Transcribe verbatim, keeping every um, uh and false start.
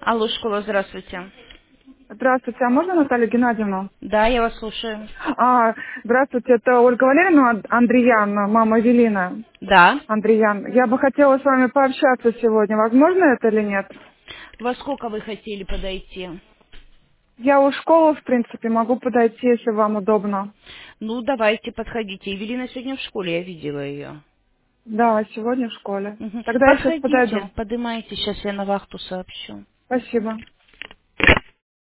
Алло, школа, здравствуйте. Здравствуйте, а можно Наталью Геннадьевну? Да, я вас слушаю. А, здравствуйте, это Ольга Валерьевна Анд- Андреян, мама Эвелина. Да. Андреян, я бы хотела с вами пообщаться сегодня. Возможно это или нет? Во сколько вы хотели подойти? Я у школы, в принципе, могу подойти, если вам удобно. Ну, давайте, подходите. Евелина сегодня в школе, я видела ее. Да, сегодня в школе. Мгм. Тогда я сейчас Подходите, подойду. поднимайте, сейчас я на вахту сообщу. Спасибо.